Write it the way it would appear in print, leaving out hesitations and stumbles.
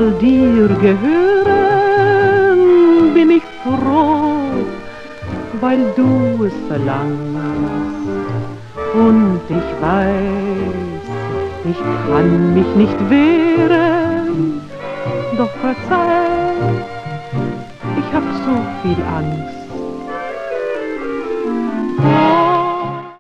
soll dir gehören, bin ich froh, weil du es verlangst. Und ich weiß, ich kann mich nicht wehren, doch verzeih, ich hab so viel Angst.